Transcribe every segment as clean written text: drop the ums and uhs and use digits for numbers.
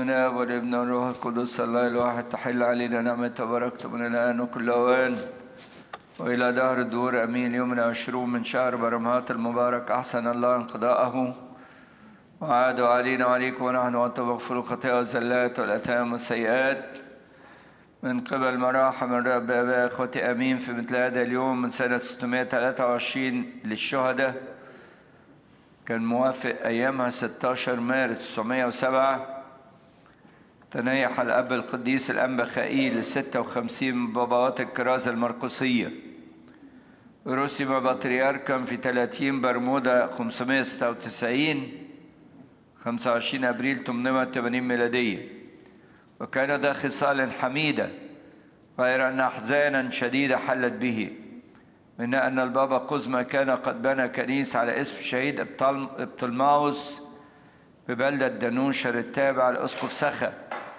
من الاب والابن والروح القدس الله الواحد تحل علينا نعمة وبركته من الآن وكل أوان وإلى دهر الدهور أمين. يومنا 20 من شهر برمهات المبارك أحسن الله انقضاءه وعادوا علينا وعليكم ونحن وأنتم مغفور الخطايا والزلات والأثام والسيئات من قبل مراحم الرب. أبا أخوتي أمين في مثل هذا اليوم من سنة 623 للشهداء، كان موافق أيامها 16 مارس 907. تنيح الأب القديس الأنبا خائيل 56 من بابوات الكرازة المرقسية، رسم بطريركا في 30 برمودا 596 25 أبريل 880 ميلادية، وكان ذا خصال حميدة غير أن أحزانا شديدة حلت به، من أن البابا قزمة كان قد بنى كنيسة على اسم شهيد ابطلماوس ببلدة دنوشر التابع لأسقف سخا.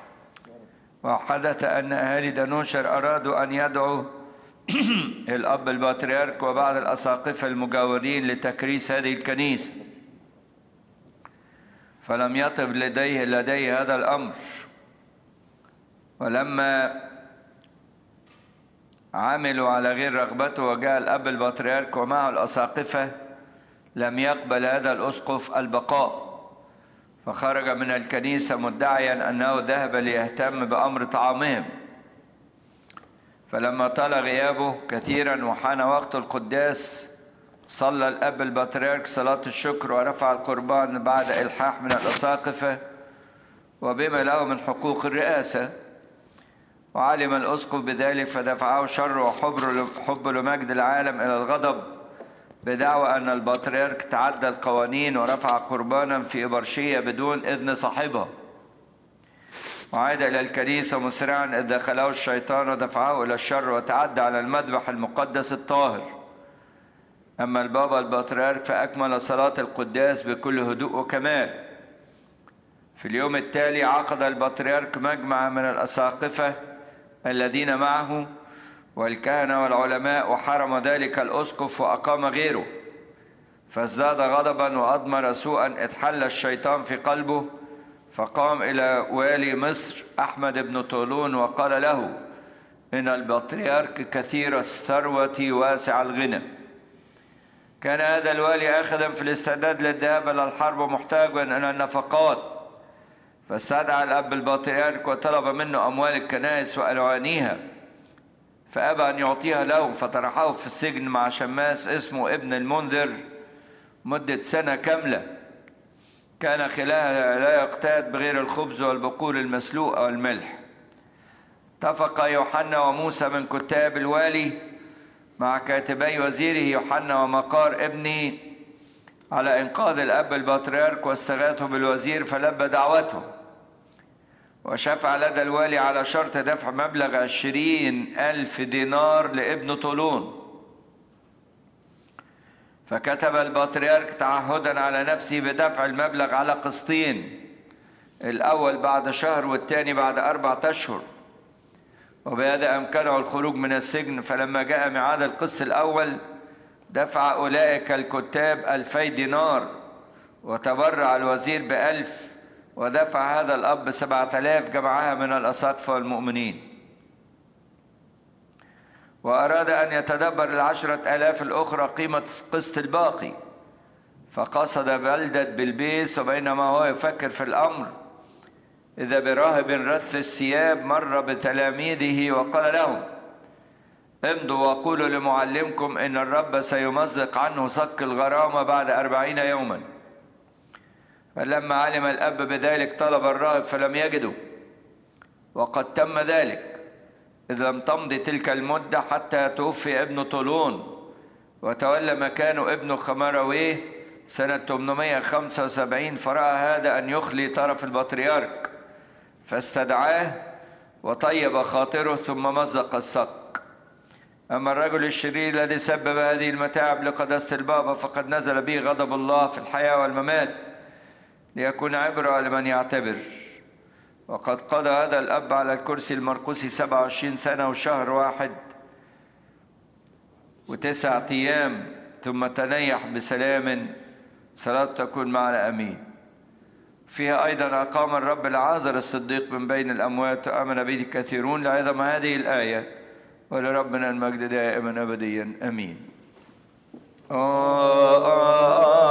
وحدث أن أهالي دنوشر أرادوا أن يدعوا الأب البطريرك وبعض الأساقفة المجاورين لتكريس هذه الكنيسة، فلم يطب لديه هذا الأمر. ولما عملوا على غير رغبته وجاء الأب البطريرك ومعه الأساقفة، لم يقبل هذا الأسقف البقاء، فخرج من الكنيسة مدعيا أنه ذهب ليهتم بأمر طعامهم. فلما طال غيابه كثيرا وحان وقت القداس، صلى الأب البطريرك صلاة الشكر ورفع القربان بعد إلحاح من الأساقفة وبما له من حقوق الرئاسة. وعلم الأسقف بذلك فدفعه شر وحب لمجد العالم إلى الغضب بدعوى أن البطريرك تعدى القوانين ورفع قربانا في إبرشية بدون إذن صاحبها، وعاد إلى الكنيسة مسرعا إذ دخله الشيطان ودفعه إلى الشر وتعدى على المذبح المقدس الطاهر. أما البابا البطريرك فأكمل صلاة القداس بكل هدوء وكمال. في اليوم التالي عقد البطريرك مجمع من الأساقفة الذين معه والكهنة والعلماء، وحرم ذلك الأسقف وأقام غيره، فازداد غضبا وأضمر سوءا اتحل الشيطان في قلبه، فقام إلى والي مصر أحمد بن طولون وقال له: إن البطريرك كثير الثروة واسع الغنى. كان هذا الوالي آخذا في الاستعداد للذهاب إلى الحرب محتاجا إلى النفقات، فاستدعى الأب البطريرك وطلب منه أموال الكنائس وألوانيها، فأبى أن يعطيها له، فطرحه في السجن مع شماس اسمه ابن المنذر مدة سنة كاملة، كان خلالها لا يقتات بغير الخبز والبقول المسلوقة والملح. اتفق يوحنا وموسى من كتاب الوالي مع كاتبي وزيره يوحنا ومقار ابنه على إنقاذ الأب البطريرك، واستغاثوا بالوزير فلبى دعوته، وشفع لدى الوالي على شرط دفع مبلغ 20,000 دينار لابن طولون. فكتب البطريرك تعهدا على نفسه بدفع المبلغ على قسطين، الأول بعد شهر والثاني بعد 4 أشهر، وبهذا أمكنه الخروج من السجن. فلما جاء ميعاد القسط الأول دفع أولئك الكتاب 2000 دينار، وتبرع الوزير ب1000، ودفع هذا الأب 7000 جمعها من الأساقفة والمؤمنين. وأراد أن يتدبر 10,000 الأخرى قيمة قسط الباقي، فقصد بلدة بلبيس، وبينما هو يفكر في الأمر إذا براهب رث الثياب مر بتلاميذه وقال لهم: امضوا وقولوا لمعلمكم إن الرب سيمزق عنه صك الغرامة بعد 40 يوما. فلما علم الأب بذلك طلب الراهب فلم يجده، وقد تم ذلك إذ لم تمضي تلك المدة حتى توفي ابن طولون، وتولى مكانه ابن خمرويه سنة 875. فرأى هذا أن يخلي طرف البطريرك فاستدعاه وطيب خاطره ثم مزق الصك. أما الرجل الشرير الذي سبب هذه المتاعب لقداسة البابا فقد نزل به غضب الله في الحياة والممات ليكون عبرة لمن يعتبر. وقد قضى هذا الأب على الكرسي المرقسي 27 سنة وشهر 1 و9 أيام، ثم تنيح بسلام. صلاة تكون معنا أمين. فيها أيضا أقام الرب العازر الصديق من بين الأموات وآمن به كثيرون لعظم هذه الآية. ولربنا المجد دائما أبديا. أمين.